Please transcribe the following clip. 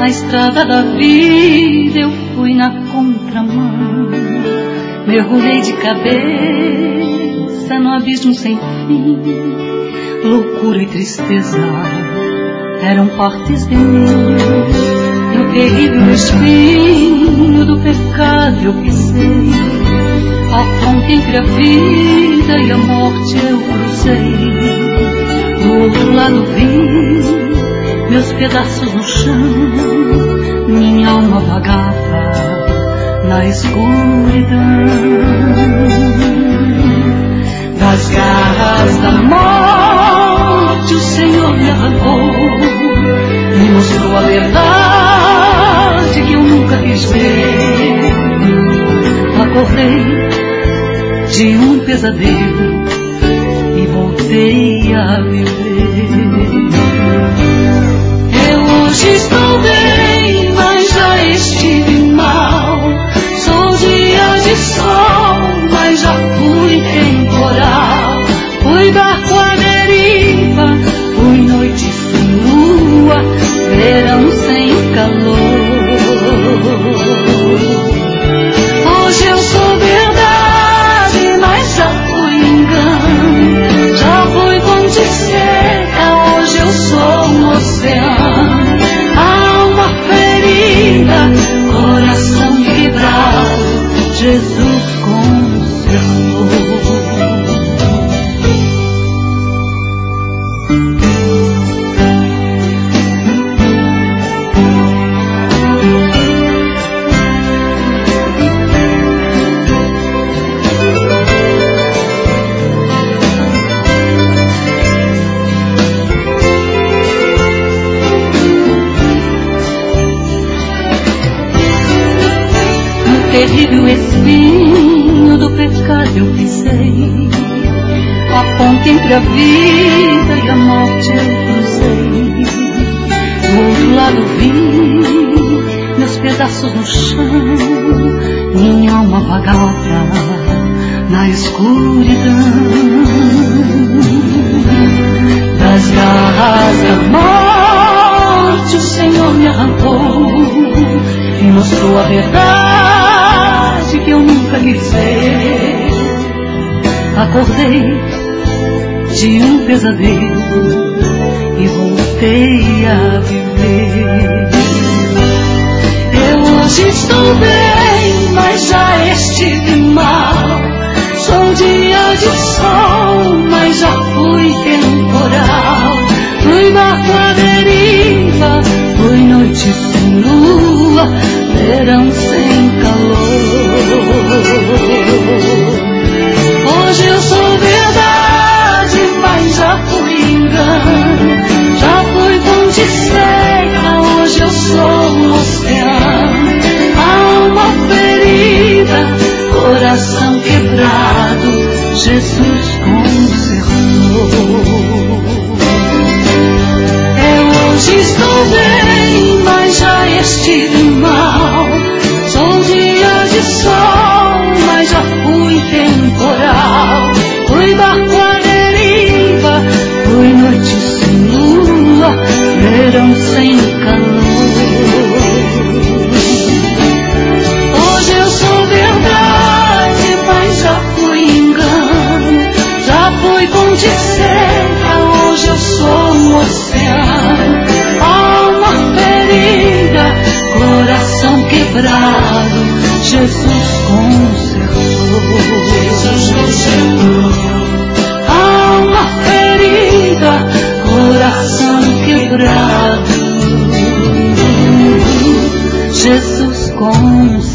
Na estrada da vida eu fui na contramão, mergulhei de cabeça no abismo sem fim. Loucura e tristeza eram partes de mim. No terrível espinho do pecado eu pisei, a ponte entre a vida e a morte eu cruzei. Do outro lado vi meus pedaços no chão, minha alma vagava na escuridão. Das garras da morte o Senhor me arrancou, me mostrou a verdade que eu nunca quis ver. Acordei de um pesadelo e voltei a viver. Eu hoje estou bem, mas já estive mal. Sou dia de sol, mas já fui temporal. Fui barco à deriva, fui noite sem lua, verão sem calor. Hoje eu sou verdade, mas já fui engano. Já fui ponte seca, hoje eu sou um oceano. Alma ferida, coração quebrado, Jesus conservou. Terrível espinho do pecado eu pisei, a ponte entre a vida e a morte eu cruzei. Do outro lado vi meus pedaços no chão, minha alma vagava na escuridão. Das garras da morte o Senhor me arrancou, me mostrou a verdade que eu nunca quis ver. Acordei de um pesadelo e voltei a viver. Eu hoje estou bem, mas já estive mal. Sou dia de sol, mas já fui temporal. Fui barco à deriva, fui noite sem lua, verão sem calor. Hoje eu sou verdade, mas já fui engano. Já fui ponte seca, hoje eu sou um oceano. Alma ferida, coração quebrado, Jesus conservou. Eu hoje estou bem, mas já estive mal. Sou dia de sol, mas já fui temporal. Fui barco à deriva, fui noite sem lua, verão sem calor. Hoje eu sou verdade, mas já fui engano. Já fui ponte seca, hoje eu sou um oceano. Alma ferida, coração quebrado, Jesus conservou. Jesus conservou. Alma ferida, coração quebrado, Jesus conservou.